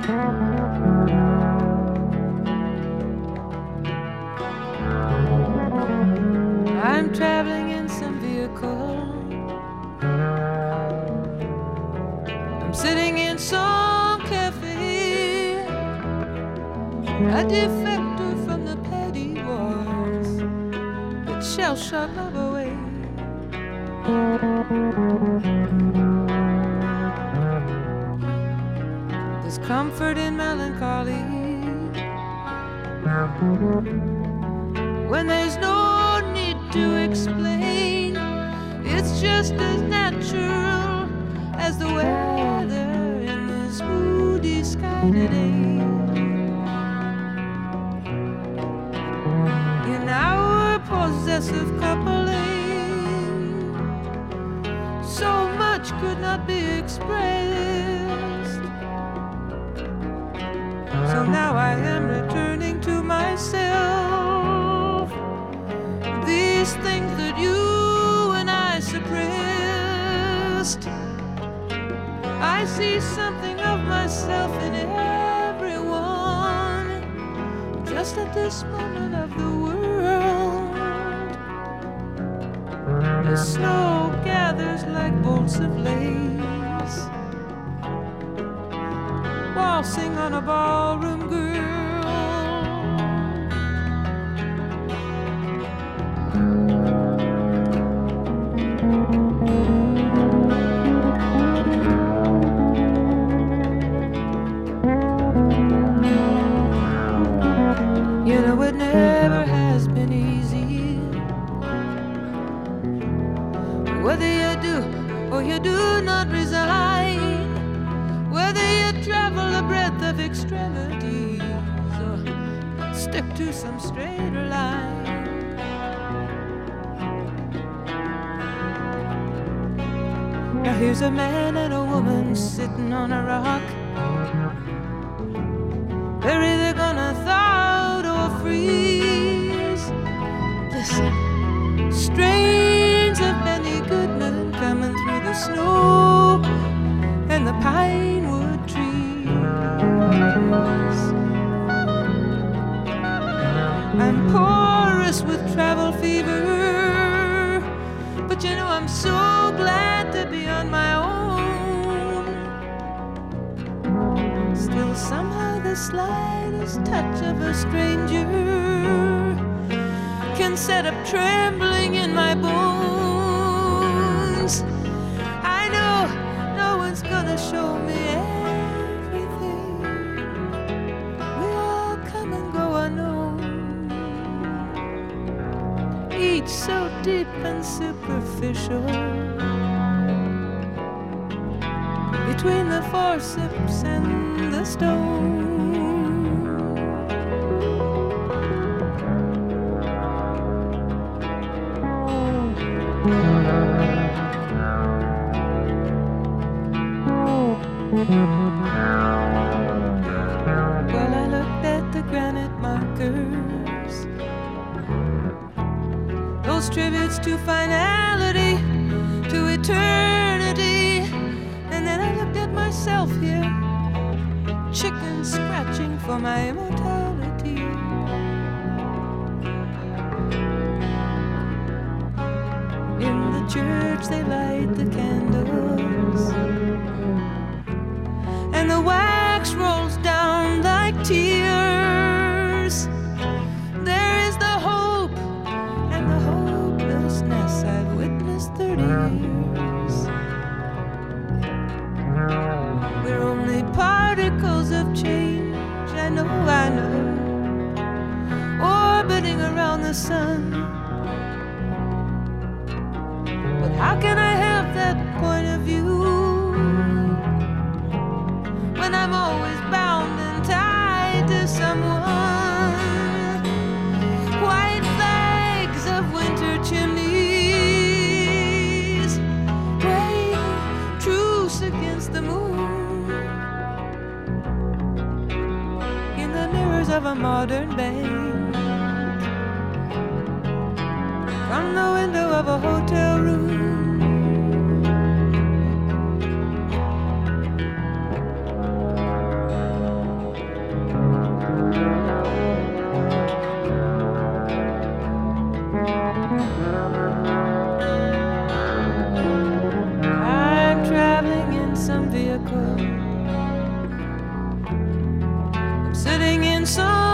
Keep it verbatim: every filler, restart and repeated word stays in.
I'm traveling in some vehicle. I'm sitting in some cafe, a defector from the petty wars that shall shut love away. There's comfort in melancholy when there's no need to explain. It's just as natural as the weather in this moody sky today. In our possessive coupling, so much could not be expressed. So now I am returning to myself these things that you and I suppressed. I see something of myself in everyone, just at this moment of the world. The snow gathers like bolts of lace, waltzing on a ballroom girl. You know it never has been easy, whether you do or you do not resign, whether you travel the breadth of extremities or stick to some straighter line. Now here's a man and a woman sitting on a rock. They're either gonna thaw out or freeze. Listen, strains of Benny Goodman coming through the snow and the pine wood trees. I'm porous with travel fever, but you know I'm so glad to be on my own. Still somehow the slightest touch of a stranger can set up trembling in my bones. I know no one's gonna show me everything. We all come and go unknown, each so deep and superficial, between the forceps and the stone. Well, I looked at the granite markers, those tributes to finality, to eternity, and then I looked at myself here, chicken scratching for my immortality. In the church they light the candles, and the wax rolls down like tears. There is the hope and the hopelessness I've witnessed thirty years. We're only particles of change, I know, I know, orbiting around the sun. But how can I have that point of view when I'm always bound and tied to someone? White flags of winter chimneys, praying truce against the moon. In the mirrors of a modern bank, from the window of a hotel room, I'm sitting in some